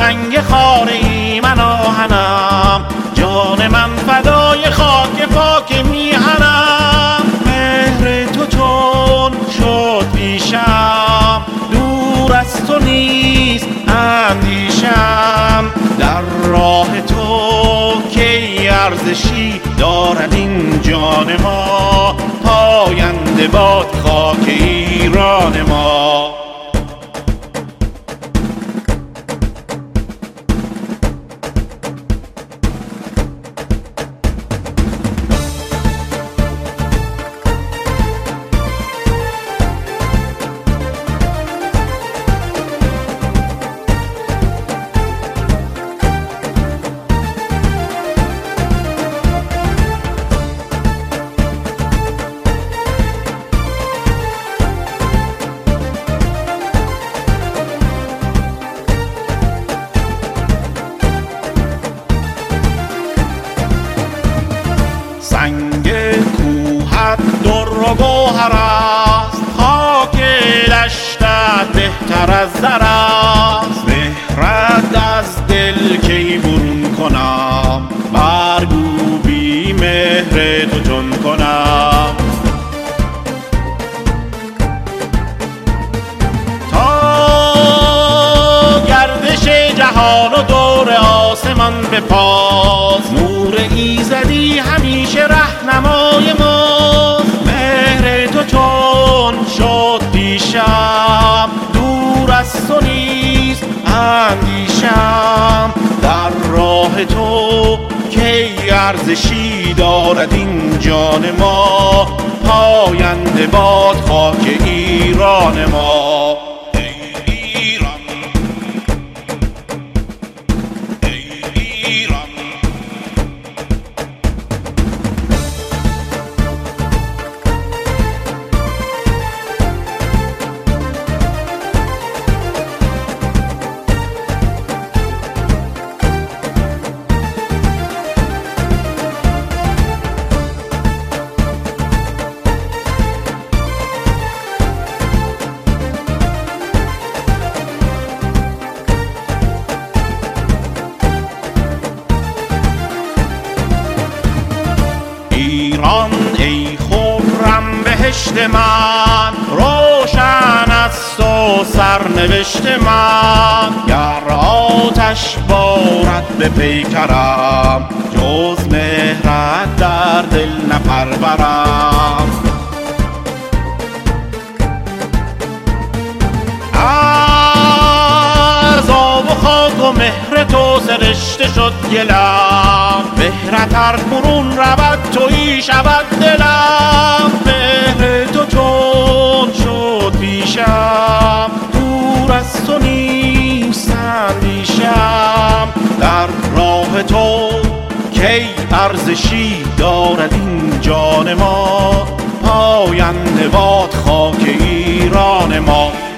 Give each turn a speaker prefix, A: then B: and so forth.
A: سنگ خاره من آهنم، جان من فدای خاک پاک میهنم. مهر تو چون شد پیشم، دور از تو نیست اندیشم. در راه تو کی ارزشی دارد این جان ما، پاینده باد خاک ایران ما. سنگ کوهت در و گوهر است، خاک دشتت بهتر از زر است. مهرت از دل کی برون کنم، برگو بی مهر تو چون کنم. تا گردش جهان و دور آسمان بپاس، نور ایزدی همیشه رهنمای ماست. مهر تو چون شد پیشم، دور از تو نیست اندیشم. در راه تو کی ارزشی دارد این جان ما، پاینده باد خاک ایران ما. ایران ای خرم بهشت من، روشن است و سرنوشت من. گر آتش بارد به پیکرم، جز مهرت در دل نپرورم. از آب و خاک و مهر تو سرشته شد گلم، مهرت برون رود تویی شود دلم. مهر تو چون شد پیشم، دور از تو نیست اندیشم. در راه تو کی ارزشی دارد این جان ما، پاینده باد خاک ایران ما.